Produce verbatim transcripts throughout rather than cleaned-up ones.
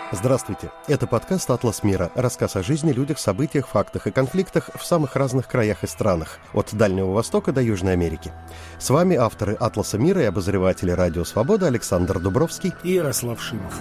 Здравствуйте. Это подкаст «Атлас мира». Рассказ о жизни, людях, событиях, фактах и конфликтах в самых разных краях и странах, от Дальнего Востока до Южной Америки. С вами авторы «Атласа мира» и обозреватели «Радио Свобода» Александр Дубровский и Ярослав Шимов.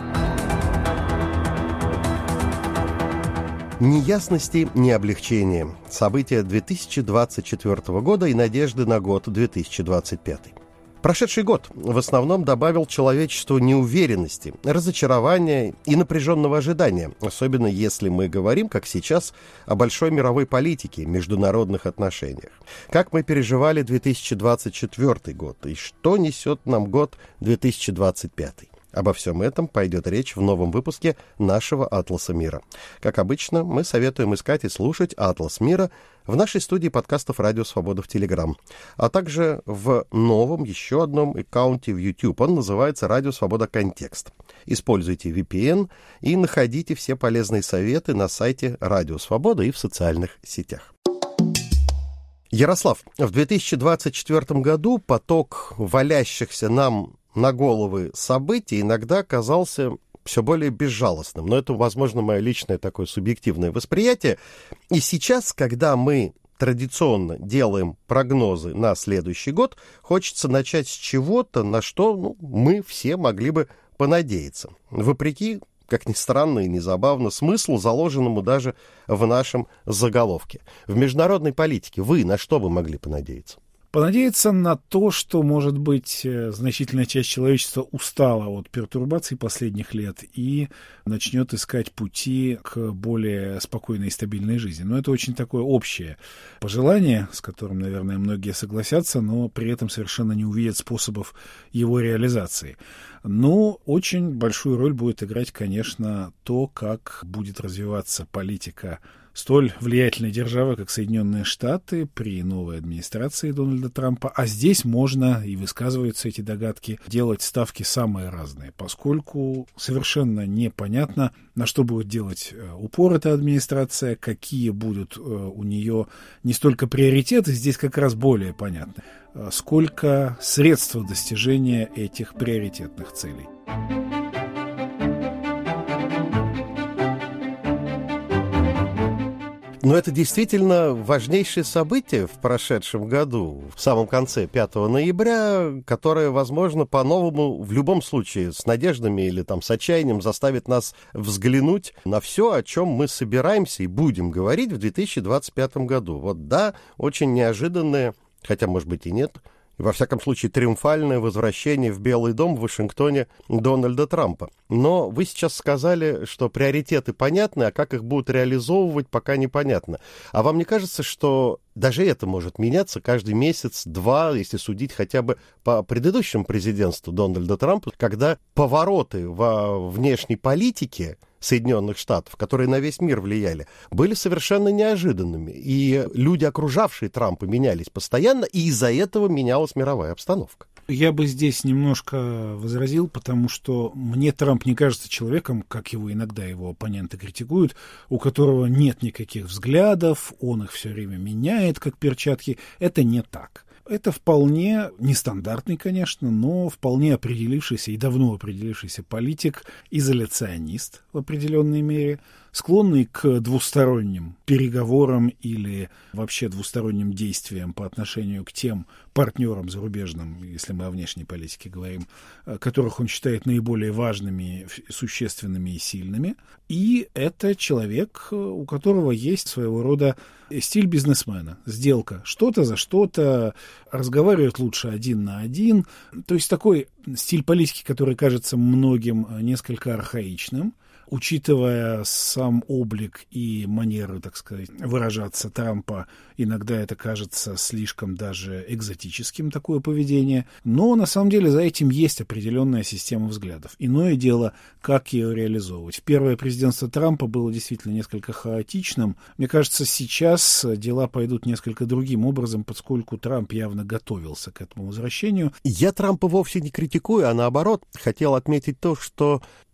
Ни ясности, ни облегчения. События две тысячи двадцать четвёртого года и надежды на год две тысячи двадцать пятый. Прошедший год в основном добавил человечеству неуверенности, разочарования и напряженного ожидания, особенно если мы говорим, как сейчас, о большой мировой политике, международных отношениях. Как мы переживали две тысячи двадцать четвёртый год и что несет нам год две тысячи двадцать пятый. Обо всем этом пойдет речь в новом выпуске нашего «Атласа мира». Как обычно, мы советуем искать и слушать «Атлас мира» в нашей студии подкастов «Радио Свобода» в Телеграм, а также в новом, еще одном аккаунте в YouTube. Он называется «Радио Свобода. Контекст». Используйте ви пи эн и находите все полезные советы на сайте «Радио Свобода» и в социальных сетях. Ярослав, в две тысячи двадцать четвёртом году поток валящихся нам на головы событий иногда казался все более безжалостным. Но это, возможно, мое личное такое субъективное восприятие. И сейчас, когда мы традиционно делаем прогнозы на следующий год, хочется начать с чего-то, на что ну, мы все могли бы понадеяться. Вопреки, как ни странно и не забавно, смыслу, заложенному даже в нашем заголовке. В международной политике вы на что бы могли понадеяться? Понадеяться на то, что, может быть, значительная часть человечества устала от пертурбаций последних лет и начнет искать пути к более спокойной и стабильной жизни. Но это очень такое общее пожелание, с которым, наверное, многие согласятся, но при этом совершенно не увидят способов его реализации. Но очень большую роль будет играть, конечно, то, как будет развиваться политика столь влиятельной державы, как Соединенные Штаты, при новой администрации Дональда Трампа. А здесь можно, и высказываются эти догадки, делать ставки самые разные, поскольку совершенно непонятно, на что будет делать упор эта администрация, какие будут у нее не столько приоритеты, здесь как раз более понятно, сколько средств достижения этих приоритетных целей. Но это действительно важнейшее событие в прошедшем году, в самом конце пятого ноября, которое, возможно, по-новому, в любом случае, с надеждами или там, с отчаянием заставит нас взглянуть на все, о чем мы собираемся и будем говорить в две тысячи двадцать пятом году. Вот да, очень неожиданное, хотя, может быть, и нет, во всяком случае, триумфальное возвращение в Белый дом в Вашингтоне Дональда Трампа. Но вы сейчас сказали, что приоритеты понятны, а как их будут реализовывать, пока непонятно. А вам не кажется, что даже это может меняться каждый месяц, два, если судить хотя бы по предыдущему президентству Дональда Трампа, когда повороты во внешней политике Соединенных Штатов, которые на весь мир влияли, были совершенно неожиданными. И люди, окружавшие Трампа, менялись постоянно, и из-за этого менялась мировая обстановка. Я бы здесь немножко возразил, потому что мне Трамп не кажется человеком, как его иногда его оппоненты критикуют, у которого нет никаких взглядов, он их все время меняет, как перчатки. Это не так. Это вполне нестандартный, конечно, но вполне определившийся и давно определившийся политик, изоляционист в определенной мере, склонный к двусторонним переговорам или вообще двусторонним действиям по отношению к тем партнерам зарубежным, если мы о внешней политике говорим, которых он считает наиболее важными, существенными и сильными. И это человек, у которого есть своего рода стиль бизнесмена, сделка, что-то за что-то, разговаривает лучше один на один. То есть такой стиль политики, который кажется многим несколько архаичным, учитывая сам облик и манеры, так сказать, выражаться Трампа, иногда это кажется слишком даже экзотическим, такое поведение. Но на самом деле за этим есть определенная система взглядов. Иное дело, как ее реализовывать. Первое президентство Трампа было действительно несколько хаотичным. Мне кажется, сейчас дела пойдут несколько другим образом, поскольку Трамп явно готовился к этому возвращению. Я Трампа вовсе не критикую, а наоборот, хотел отметить то, что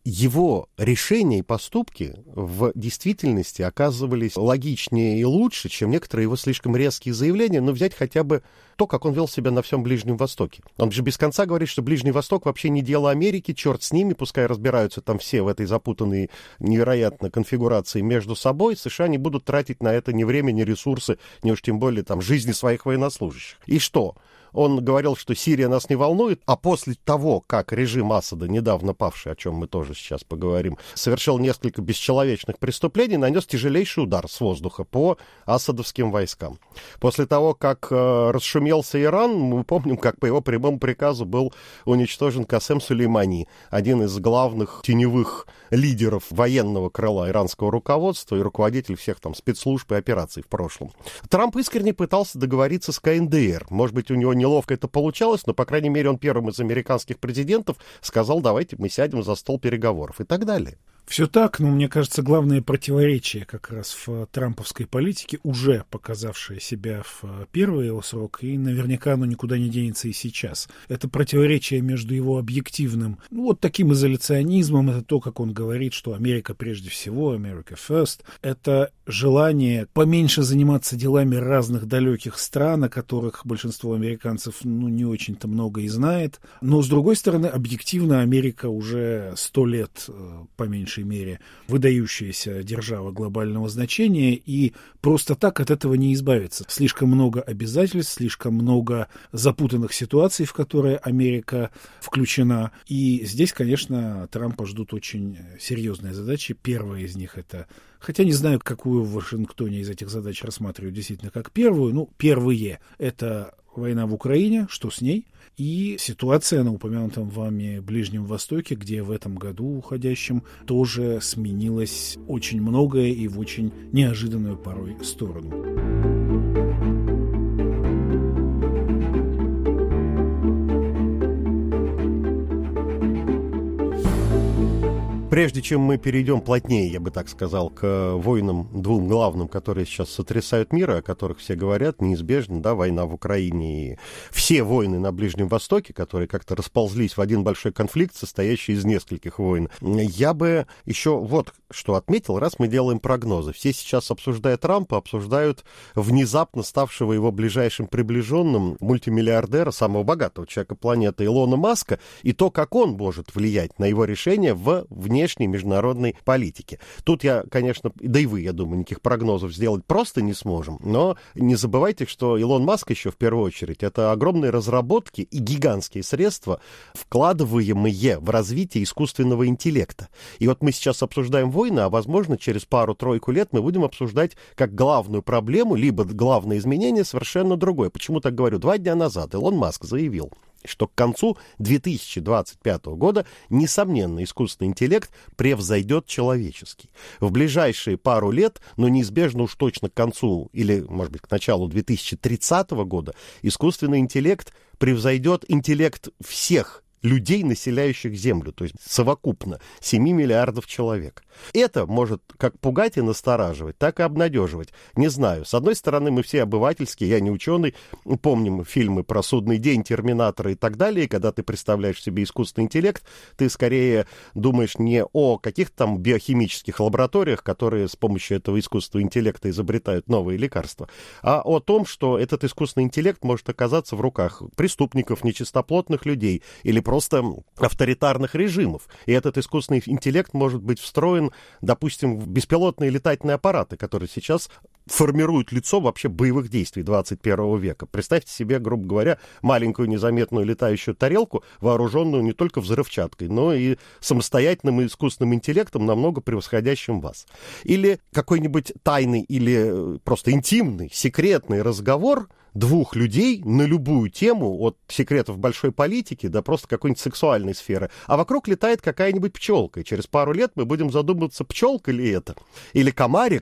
его решения и поступки в действительности оказывались логичнее и лучше, чем некоторые его слишком резкие заявления. Но взять хотя бы то, как он вел себя на всем Ближнем Востоке. Он же без конца говорит, что Ближний Восток вообще не дело Америки, черт с ними, пускай разбираются там все в этой запутанной невероятно конфигурации между собой. США не будут тратить на это ни время, ни ресурсы, ни уж тем более там жизни своих военнослужащих. И что? Он говорил, что Сирия нас не волнует, а после того, как режим Асада, недавно павший, о чем мы тоже сейчас поговорим, совершил несколько бесчеловечных преступлений, нанес тяжелейший удар с воздуха по асадовским войскам. После того, как э, расшумелся Иран, мы помним, как по его прямому приказу был уничтожен Касем Сулеймани, один из главных теневых лидеров военного крыла иранского руководства и руководитель всех там спецслужб и операций в прошлом. Трамп искренне пытался договориться с ка эн дэ эр. Может быть, у него неловко это получалось, но, по крайней мере, он первым из американских президентов сказал, давайте мы сядем за стол переговоров и так далее. Все так, но мне кажется, главное противоречие как раз в трамповской политике, уже показавшее себя в первый его срок, и наверняка оно никуда не денется и сейчас. Это противоречие между его объективным, ну, вот таким изоляционизмом, это то, как он говорит, что Америка прежде всего, America first, это желание поменьше заниматься делами разных далеких стран, о которых большинство американцев, ну, не очень-то много и знает. Но, с другой стороны, объективно Америка уже сто лет, по меньшей мере, выдающаяся держава глобального значения, и просто так от этого не избавиться. Слишком много обязательств, слишком много запутанных ситуаций, в которые Америка включена. И здесь, конечно, Трампа ждут очень серьезные задачи. Первая из них — это... Хотя не знаю, какую в Вашингтоне из этих задач рассматривают действительно как первую. Ну, первые — это война в Украине, что с ней, и ситуация на упомянутом вами Ближнем Востоке, где в этом году уходящем тоже сменилось очень многое и в очень неожиданную порой сторону. Прежде чем мы перейдем плотнее, я бы так сказал, к войнам двум главным, которые сейчас сотрясают мир, о которых все говорят, неизбежно, да, война в Украине и все войны на Ближнем Востоке, которые как-то расползлись в один большой конфликт, состоящий из нескольких войн. Я бы еще вот что отметил, раз мы делаем прогнозы. Все сейчас, обсуждая Трампа, обсуждают внезапно ставшего его ближайшим приближенным мультимиллиардера, самого богатого человека планеты Илона Маска, и то, как он может влиять на его решения в внешней международной политике. Тут я, конечно, да и вы, я думаю, никаких прогнозов сделать просто не сможем, но не забывайте, что Илон Маск еще в первую очередь это огромные разработки и гигантские средства, вкладываемые в развитие искусственного интеллекта. И вот мы сейчас обсуждаем войны, а, возможно, через пару-тройку лет мы будем обсуждать как главную проблему, либо главное изменение совершенно другое. Почему так говорю? Два дня назад Илон Маск заявил, что к концу две тысячи двадцать пятого года, несомненно, искусственный интеллект превзойдет человеческий. В ближайшие пару лет, но неизбежно уж точно к концу, или, может быть, к началу две тысячи тридцатого года, искусственный интеллект превзойдет интеллект всех людей, населяющих Землю, то есть совокупно семь миллиардов человек. Это может как пугать и настораживать, так и обнадеживать. Не знаю. С одной стороны, мы все обывательские, я не ученый, помним фильмы про «Судный день», «Терминатора» и так далее. Когда ты представляешь себе искусственный интеллект, ты скорее думаешь не о каких-то там биохимических лабораториях, которые с помощью этого искусственного интеллекта изобретают новые лекарства, а о том, что этот искусственный интеллект может оказаться в руках преступников, нечистоплотных людей или просто авторитарных режимов. И этот искусственный интеллект может быть встроен, допустим, в беспилотные летательные аппараты, которые сейчас формируют лицо вообще боевых действий двадцать первого века. Представьте себе, грубо говоря, маленькую незаметную летающую тарелку, вооруженную не только взрывчаткой, но и самостоятельным искусственным интеллектом, намного превосходящим вас. Или какой-нибудь тайный или просто интимный, секретный разговор двух людей на любую тему, от секретов большой политики до просто какой-нибудь сексуальной сферы, а вокруг летает какая-нибудь пчелка, и через пару лет мы будем задумываться, пчелка ли это, или комарик,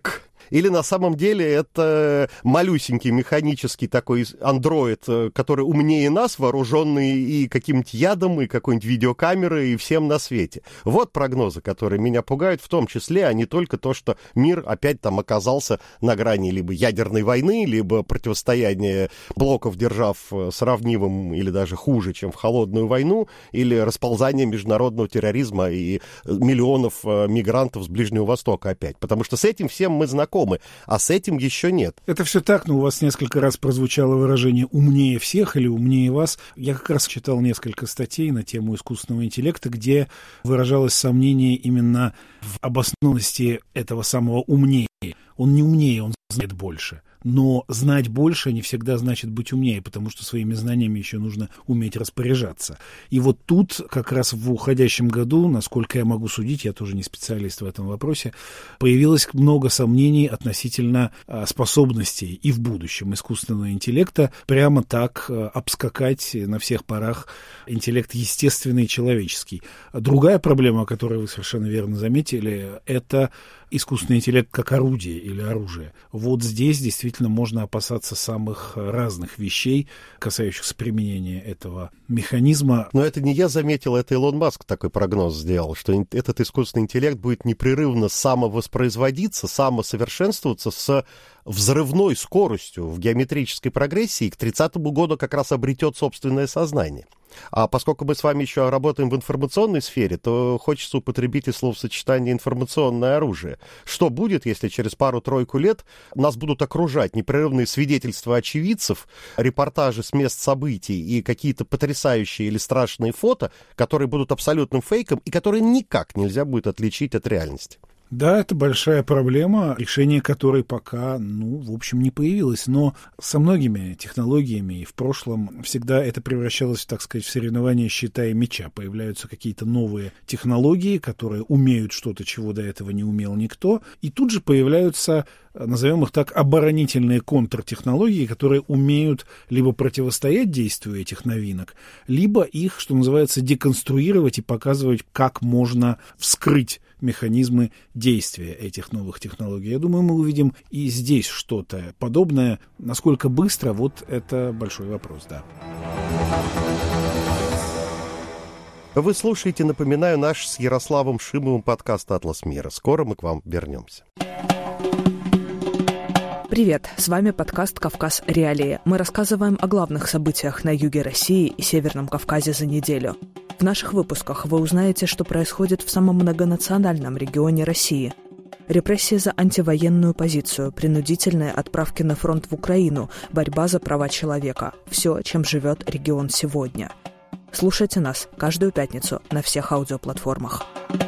Или на самом деле это малюсенький механический такой андроид, который умнее нас, вооруженный и каким-нибудь ядом, и какой-нибудь видеокамерой, и всем на свете. Вот прогнозы, которые меня пугают, в том числе, а не только то, что мир опять там оказался на грани либо ядерной войны, либо противостояния блоков держав сравнимым или даже хуже, чем в холодную войну, или расползание международного терроризма и миллионов мигрантов с Ближнего Востока опять. Потому что с этим всем мы знакомы, а с этим еще нет. Это все так, но у вас несколько раз прозвучало выражение «умнее всех» или «умнее вас». Я как раз читал несколько статей на тему искусственного интеллекта, где выражалось сомнение именно в обоснованности этого самого «умнее». Он не умнее, он знает больше. Но знать больше не всегда значит быть умнее, потому что своими знаниями еще нужно уметь распоряжаться. И вот тут как раз в уходящем году, насколько я могу судить, я тоже не специалист в этом вопросе, появилось много сомнений относительно способностей и в будущем искусственного интеллекта прямо так обскакать на всех парах интеллект естественный, человеческий. Другая проблема, которую вы совершенно верно заметили, это искусственный интеллект как орудие или оружие. Вот здесь действительно можно опасаться самых разных вещей, касающихся применения этого механизма. Но это не я заметил, это Илон Маск такой прогноз сделал, что этот искусственный интеллект будет непрерывно самовоспроизводиться, самосовершенствоваться с взрывной скоростью в геометрической прогрессии, и к тридцатому году как раз обретет собственное сознание. А поскольку мы с вами еще работаем в информационной сфере, то хочется употребить и словосочетание «информационное оружие». Что будет, если через пару-тройку лет нас будут окружать непрерывные свидетельства очевидцев, репортажи с мест событий и какие-то потрясающие или страшные фото, которые будут абсолютным фейком и которые никак нельзя будет отличить от реальности? Да, это большая проблема, решение которой пока, ну, в общем, не появилось. Но со многими технологиями и в прошлом всегда это превращалось, так сказать, в соревнование щита и меча. Появляются какие-то новые технологии, которые умеют что-то, чего до этого не умел никто. И тут же появляются, назовем их так, оборонительные контртехнологии, которые умеют либо противостоять действию этих новинок, либо их, что называется, деконструировать и показывать, как можно вскрыть механизмы действия этих новых технологий. Я думаю, мы увидим и здесь что-то подобное. Насколько быстро, вот это большой вопрос, да. Вы слушаете, напоминаю, наш с Ярославом Шимовым подкаст «Атлас мира». Скоро мы к вам вернемся. Привет, с вами подкаст «Кавказ. Реалии». Мы рассказываем о главных событиях на юге России и Северном Кавказе за неделю. В наших выпусках вы узнаете, что происходит в самом многонациональном регионе России. Репрессии за антивоенную позицию, принудительные отправки на фронт в Украину, борьба за права человека. Все, чем живет регион сегодня. Слушайте нас каждую пятницу на всех аудиоплатформах.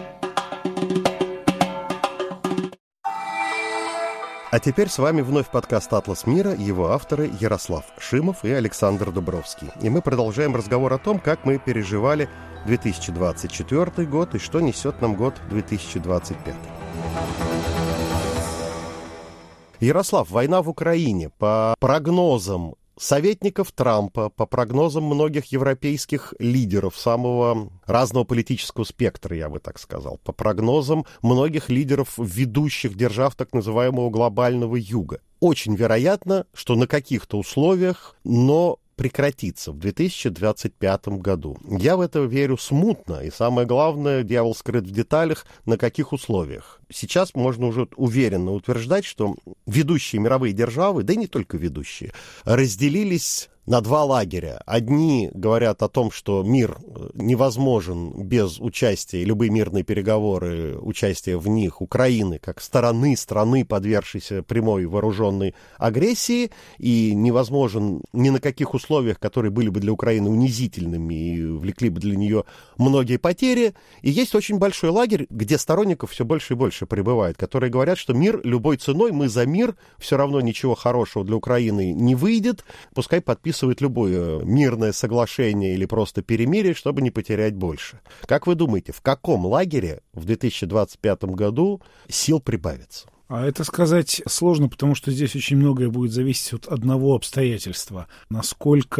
А теперь с вами вновь подкаст «Атлас мира», его авторы Ярослав Шимов и Александр Дубровский. И мы продолжаем разговор о том, как мы переживали две тысячи двадцать четвёртый год и что несет нам год две тысячи двадцать пятый. Ярослав, война в Украине. По прогнозам советников Трампа, по прогнозам многих европейских лидеров самого разного политического спектра, я бы так сказал, по прогнозам многих лидеров ведущих держав так называемого глобального юга. Очень вероятно, что на каких-то условиях, но прекратится в две тысячи двадцать пятом году. Я в это верю смутно, и самое главное, дьявол скрыт в деталях, на каких условиях. Сейчас можно уже уверенно утверждать, что ведущие мировые державы, да и не только ведущие, разделились на два лагеря. Одни говорят о том, что мир невозможен без участия, любые мирные переговоры, участия в них Украины как стороны, страны, подвергшейся прямой вооруженной агрессии, и невозможен ни на каких условиях, которые были бы для Украины унизительными и влекли бы для нее многие потери. И есть очень большой лагерь, где сторонников все больше и больше прибывает, которые говорят, что мир любой ценой, мы за мир, все равно ничего хорошего для Украины не выйдет, пускай подписывают любое мирное соглашение или просто перемирие, чтобы не потерять больше. Как вы думаете, в каком лагере в две тысячи двадцать пятом году сил прибавится? А это сказать сложно, потому что здесь очень многое будет зависеть от одного обстоятельства. Насколько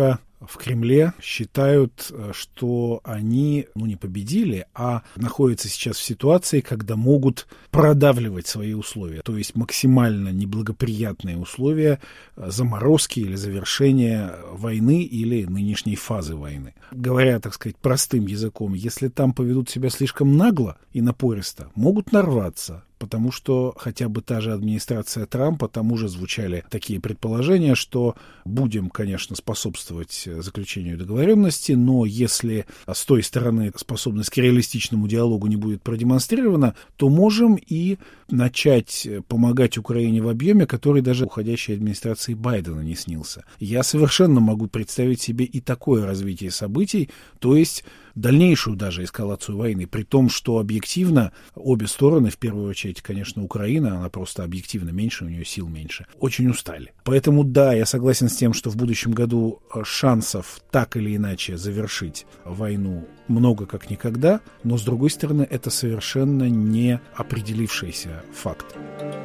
в Кремле считают, что они, ну, не победили, а находятся сейчас в ситуации, когда могут продавливать свои условия, то есть максимально неблагоприятные условия заморозки или завершения войны или нынешней фазы войны. Говоря, так сказать, простым языком, если там поведут себя слишком нагло и напористо, могут нарваться. Потому что хотя бы та же администрация Трампа, там уже звучали такие предположения, что будем, конечно, способствовать заключению договоренности, но если с той стороны способность к реалистичному диалогу не будет продемонстрирована, то можем и начать помогать Украине в объеме, который даже уходящей администрации Байдена не снился. Я совершенно могу представить себе и такое развитие событий, то есть дальнейшую даже эскалацию войны, при том, что объективно обе стороны, в первую очередь, конечно, Украина, она просто объективно меньше, у нее сил меньше, очень устали. Поэтому, да, я согласен с тем, что в будущем году шансов так или иначе завершить войну много как никогда, но, с другой стороны, это совершенно не определившийся факт.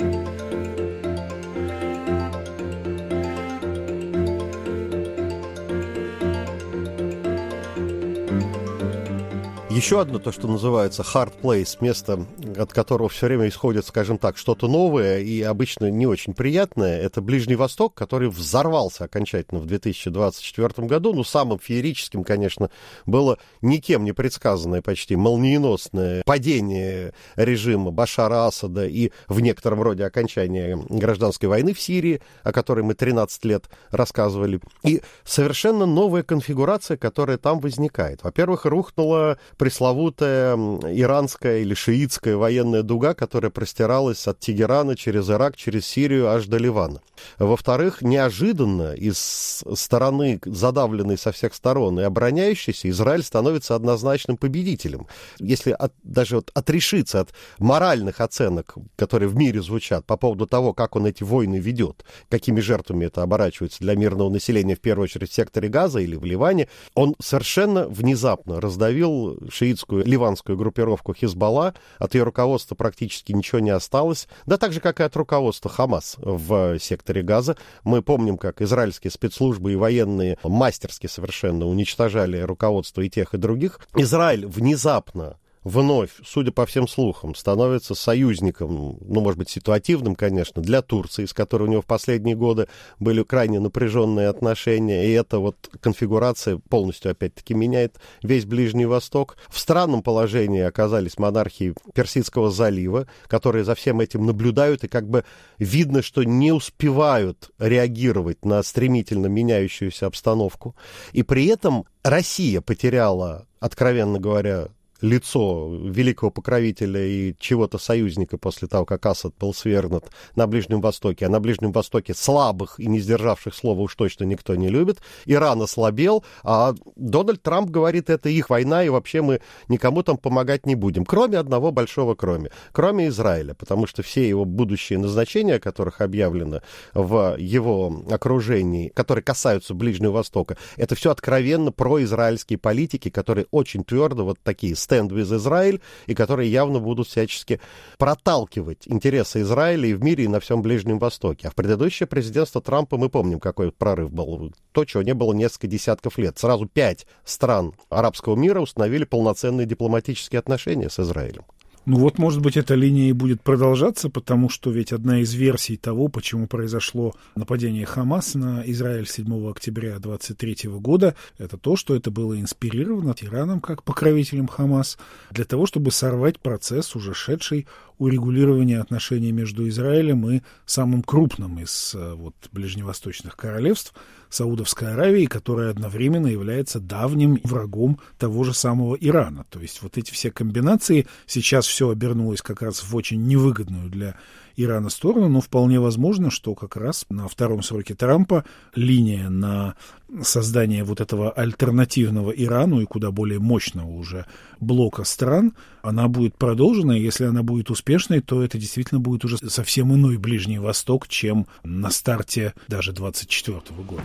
Еще одно, то, что называется hard place, место, от которого все время исходит, скажем так, что-то новое и обычно не очень приятное, это Ближний Восток, который взорвался окончательно в две тысячи двадцать четвёртом году. Ну, самым феерическим, конечно, было никем не предсказанное почти молниеносное падение режима Башара Асада и в некотором роде окончание гражданской войны в Сирии, о которой мы тринадцать лет рассказывали. И совершенно новая конфигурация, которая там возникает. Во-первых, рухнула пресловутая иранская или шиитская военная дуга, которая простиралась от Тегерана через Ирак, через Сирию аж до Ливана. Во-вторых, неожиданно из стороны, задавленной со всех сторон и обороняющейся, Израиль становится однозначным победителем. Если от, даже вот отрешиться от моральных оценок, которые в мире звучат по поводу того, как он эти войны ведет, какими жертвами это оборачивается для мирного населения, в первую очередь в секторе Газа или в Ливане, он совершенно внезапно раздавил шиитскую ливанскую группировку Хизбалла, от ее руководства практически ничего не осталось, да так же, как и от руководства Хамас в секторе Газа. Мы помним, как израильские спецслужбы и военные мастерски совершенно уничтожали руководство и тех, и других. Израиль внезапно вновь, судя по всем слухам, становится союзником, ну, может быть, ситуативным, конечно, для Турции, с которой у него в последние годы были крайне напряженные отношения, и эта вот конфигурация полностью, опять-таки, меняет весь Ближний Восток. В странном положении оказались монархии Персидского залива, которые за всем этим наблюдают, и как бы видно, что не успевают реагировать на стремительно меняющуюся обстановку. И при этом Россия потеряла, откровенно говоря, лицо великого покровителя и чего-то союзника после того, как Асад был свергнут на Ближнем Востоке. А на Ближнем Востоке слабых и не сдержавших слова уж точно никто не любит. Иран ослабел, а Дональд Трамп говорит, это их война, и вообще мы никому там помогать не будем. Кроме одного большого кроме. Кроме Израиля, потому что все его будущие назначения, о которых объявлено в его окружении, которые касаются Ближнего Востока, это все откровенно произраильские политики, которые очень твердо вот такие stand with Израиль, и которые явно будут всячески проталкивать интересы Израиля и в мире, и на всем Ближнем Востоке. А в предыдущее президентство Трампа мы помним, какой прорыв был. То, чего не было несколько десятков лет. Сразу пять стран арабского мира установили полноценные дипломатические отношения с Израилем. Ну вот, может быть, эта линия и будет продолжаться, потому что ведь одна из версий того, почему произошло нападение Хамас на Израиль седьмого октября двадцать третьего года, это то, что это было инспирировано Ираном как покровителем Хамас для того, чтобы сорвать процесс, уже шедший урегулирования отношений между Израилем и самым крупным из вот, ближневосточных королевств, Саудовской Аравии, которая одновременно является давним врагом того же самого Ирана. То есть вот эти все комбинации, сейчас все обернулось как раз в очень невыгодную для Ирана сторону, но вполне возможно, что как раз на втором сроке Трампа линия на создание вот этого альтернативного Ирану и куда более мощного уже блока стран, она будет продолжена, и если она будет успешной, то это действительно будет уже совсем иной Ближний Восток, чем на старте даже двадцать четвёртого года.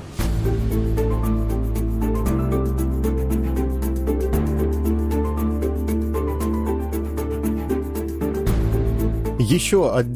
Еще один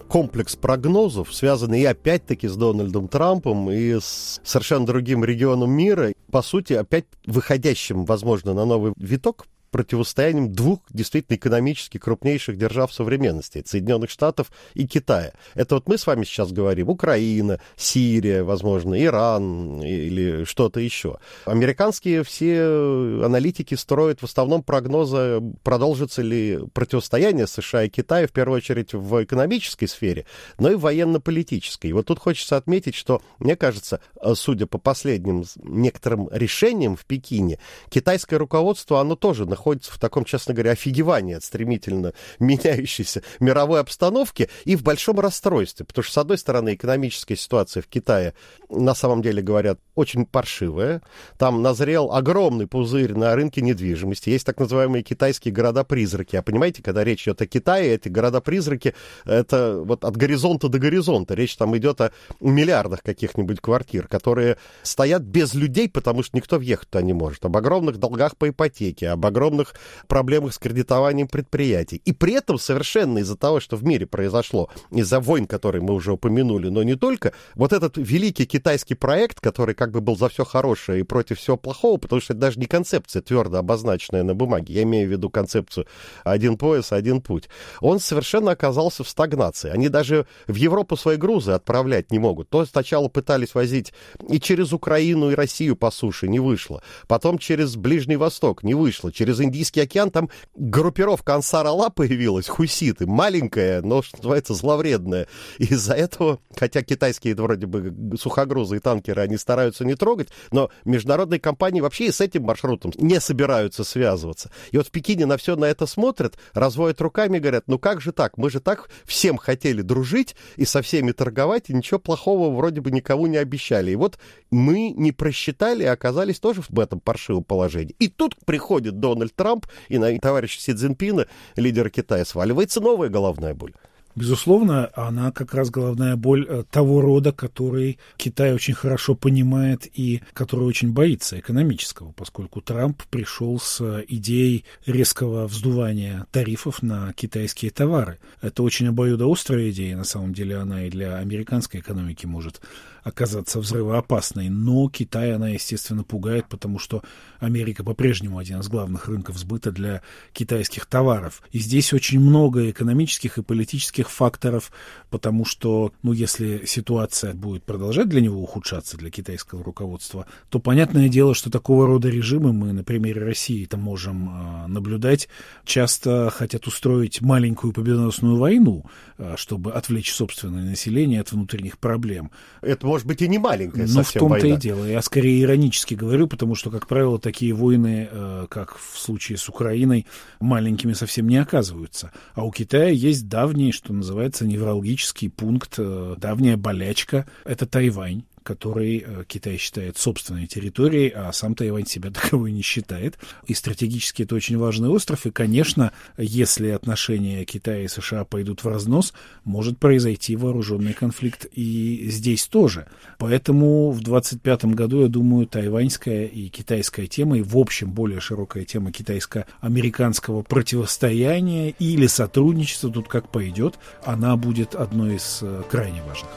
комплекс прогнозов, связанный и опять-таки с Дональдом Трампом, и с совершенно другим регионом мира, по сути, опять выходящим, возможно, на новый виток, противостоянием двух действительно экономически крупнейших держав современности, Соединенных Штатов и Китая. Это вот мы с вами сейчас говорим, Украина, Сирия, возможно, Иран или что-то еще. Американские все аналитики строят в основном прогнозы, продолжится ли противостояние США и Китая, в первую очередь в экономической сфере, но и в военно-политической. И вот тут хочется отметить, что, мне кажется, судя по последним некоторым решениям в Пекине, китайское руководство, оно тоже находится в таком, честно говоря, офигевании от стремительно меняющейся мировой обстановки и в большом расстройстве. Потому что, с одной стороны, экономическая ситуация в Китае, на самом деле, говорят, очень паршивая. Там назрел огромный пузырь на рынке недвижимости. Есть так называемые китайские города-призраки. А понимаете, когда речь идет о Китае, эти города-призраки, это вот от горизонта до горизонта. Речь там идет о миллиардах каких-нибудь квартир, которые стоят без людей, потому что никто въехать туда не может. Об огромных долгах по ипотеке, об огромных проблемах с кредитованием предприятий. И при этом совершенно из-за того, что в мире произошло, из-за войн, которые мы уже упомянули, но не только, вот этот великий китайский проект, который как бы был за все хорошее и против всего плохого, потому что это даже не концепция, твердо обозначенная на бумаге, я имею в виду концепцию «один пояс, один путь», он совершенно оказался в стагнации. Они даже в Европу свои грузы отправлять не могут. То сначала пытались возить и через Украину, и Россию по суше, не вышло. Потом через Ближний Восток, не вышло. Через Индийский океан там группировка Ансар-Алла появилась, хуситы, маленькая, но, что называется, зловредная. Из-за этого, хотя китайские вроде бы сухогрузы и танкеры они стараются не трогать, но международные компании вообще и с этим маршрутом не собираются связываться. И вот в Пекине на все на это смотрят, разводят руками и говорят, ну как же так, мы же так всем хотели дружить и со всеми торговать, и ничего плохого вроде бы никому не обещали. И вот мы не просчитали и оказались тоже в этом паршивом положении. И тут приходит Дональд Трамп, и на товарища Си Цзиньпина, лидера Китая, сваливается новая головная боль. Безусловно, она как раз головная боль того рода, который Китай очень хорошо понимает и который очень боится экономического, поскольку Трамп пришел с идеей резкого вздувания тарифов на китайские товары. Это очень обоюдоострая идея, на самом деле она и для американской экономики может оказаться взрывоопасной, но Китай она, естественно, пугает, потому что Америка по-прежнему один из главных рынков сбыта для китайских товаров. И здесь очень много экономических и политических факторов, потому что, ну, если ситуация будет продолжать для него ухудшаться, для китайского руководства, то понятное дело, что такого рода режимы мы на примере России-то можем э, наблюдать. Часто хотят устроить маленькую победоносную войну, э, чтобы отвлечь собственное население от внутренних проблем. Это может быть и не маленькая совсем совсем война. Ну, в том-то и дело. Я скорее иронически говорю, потому что, как правило, такие войны, э, как в случае с Украиной, маленькими совсем не оказываются. А у Китая есть давний, что называется, невралгический пункт, э, давняя болячка — это Тайвань, который э, Китай считает собственной территорией, а сам Тайвань себя таковой не считает. И стратегически это очень важный остров. И, конечно, если отношения Китая и США пойдут в разнос, может произойти вооруженный конфликт и здесь тоже. Поэтому в двадцать пятом году, я думаю, тайваньская и китайская тема, и в общем более широкая тема китайско-американского противостояния или сотрудничества, тут как пойдет, она будет одной из э, крайне важных.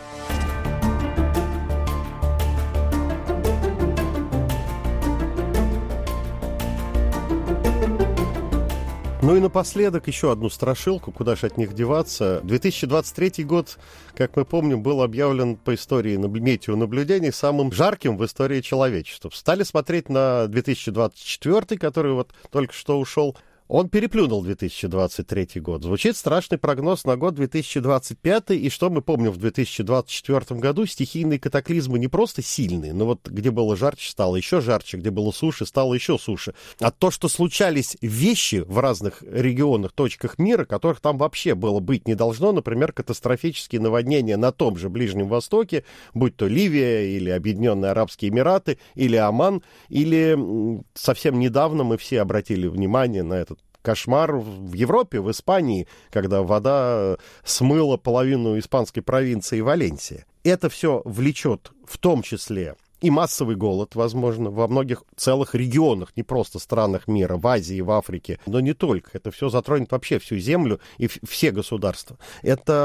Ну и напоследок еще одну страшилку, куда же от них деваться. две тысячи двадцать третий год, как мы помним, был объявлен по истории метеонаблюдений самым жарким в истории человечества. Стали смотреть на две тысячи двадцать четвёртый, который вот только что ушел. Он переплюнул две тысячи двадцать третий год. Звучит страшный прогноз на год две тысячи двадцать пятый. И что мы помним в две тысячи двадцать четвёртом году? Стихийные катаклизмы не просто сильные, но вот где было жарче, стало еще жарче, где было суше, стало еще суше. А то, что случались вещи в разных регионах, точках мира, которых там вообще было быть не должно, например, катастрофические наводнения на том же Ближнем Востоке, будь то Ливия или Объединенные Арабские Эмираты, или Оман, или совсем недавно мы все обратили внимание на этот кошмар в Европе, в Испании, когда вода смыла половину испанской провинции Валенсия. Это все влечет в том числе и массовый голод, возможно, во многих целых регионах, не просто странах мира, в Азии, в Африке, но не только. Это все затронет вообще всю землю и все государства. Это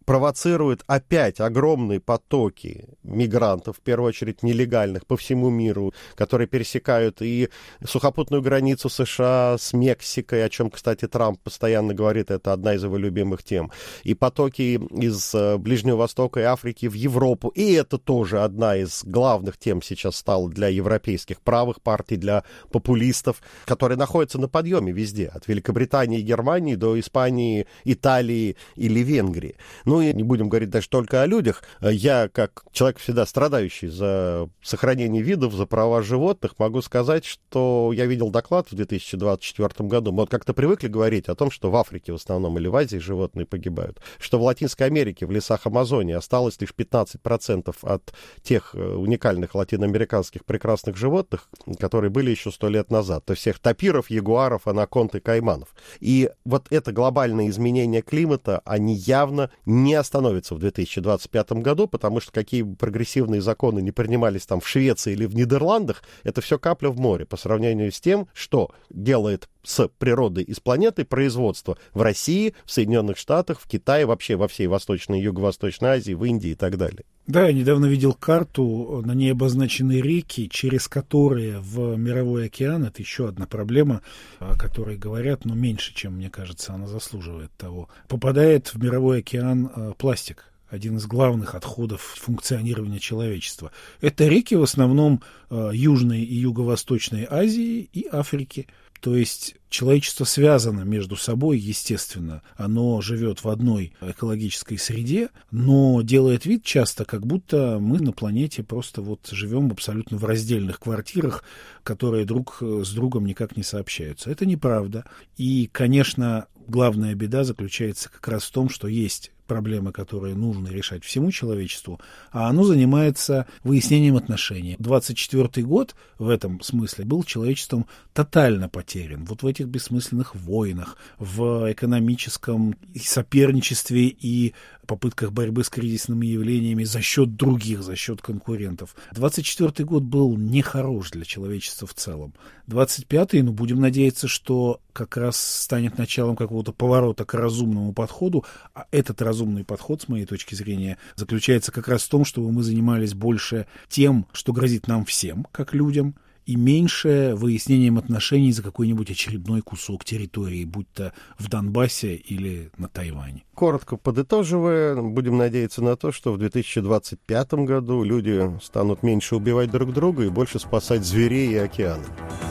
провоцирует опять огромные потоки мигрантов, в первую очередь нелегальных, по всему миру, которые пересекают и сухопутную границу США с Мексикой, о чем, кстати, Трамп постоянно говорит, это одна из его любимых тем, и потоки из Ближнего Востока и Африки в Европу, и это тоже одна из главных тем сейчас стала для европейских правых партий, для популистов, которые находятся на подъеме везде, от Великобритании и Германии до Испании, Италии или Венгрии. Ну и не будем говорить даже только о людях. Я, как человек, всегда страдающий за сохранение видов, за права животных, могу сказать, что я видел доклад в две тысячи двадцать четвёртом году. Мы вот как-то привыкли говорить о том, что в Африке в основном или в Азии животные погибают, что в Латинской Америке, в лесах Амазонии осталось лишь пятнадцать процентов от тех уникальных латиноамериканских прекрасных животных, которые были еще сто лет назад. То есть всех тапиров, ягуаров, анаконд и кайманов. И вот это глобальное изменение климата, они явно не остановятся в две тысячи двадцать пятом году, потому что какие бы прогрессивные законы не принимались там в Швеции или в Нидерландах, это все капля в море по сравнению с тем, что делает с природой и с планетой производство в России, в Соединенных Штатах, в Китае, вообще во всей Восточной и Юго-Восточной Азии, в Индии и так далее. Да, я недавно видел карту, на ней обозначены реки, через которые в Мировой океан, это еще одна проблема, о которой говорят, но меньше, чем, мне кажется, она заслуживает того, попадает в Мировой океан э, пластик. Один из главных отходов функционирования человечества. Это реки в основном э, Южной и Юго-Восточной Азии и Африки. То есть человечество связано между собой, естественно. Оно живет в одной экологической среде, но делает вид часто, как будто мы на планете просто вот живем абсолютно в раздельных квартирах, которые друг с другом никак не сообщаются. Это неправда. И, конечно, главная беда заключается как раз в том, что есть проблемы, которые нужно решать всему человечеству, а оно занимается выяснением отношений. двадцать четвёртый год в этом смысле был человечеством тотально потерян. Вот в этих бессмысленных войнах, в экономическом соперничестве и попытках борьбы с кризисными явлениями за счет других, за счет конкурентов. двадцать четвёртый год был нехорош для человечества в целом. двадцать пятый, ну, будем надеяться, что как раз станет началом какого-то поворота к разумному подходу, а этот разумный подход, с моей точки зрения, заключается как раз в том, чтобы мы занимались больше тем, что грозит нам всем, как людям, и меньше выяснением отношений за какой-нибудь очередной кусок территории, будь то в Донбассе или на Тайване. Коротко подытоживая, будем надеяться на то, что в две тысячи двадцать пятом году люди станут меньше убивать друг друга и больше спасать зверей и океаны.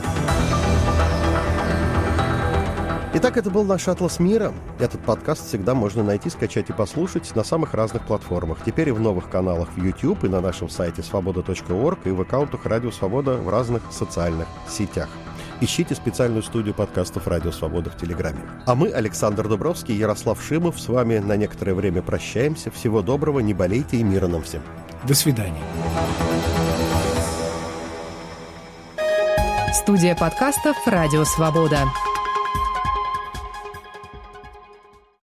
Итак, это был наш «Атлас мира». Этот подкаст всегда можно найти, скачать и послушать на самых разных платформах. Теперь и в новых каналах в YouTube, и на нашем сайте свобода точка орг, и в аккаунтах «Радио Свобода» в разных социальных сетях. Ищите специальную студию подкастов «Радио Свобода» в Телеграме. А мы, Александр Дубровский и Ярослав Шимов, с вами на некоторое время прощаемся. Всего доброго, не болейте и мира нам всем. До свидания. Студия подкастов «Радио Свобода».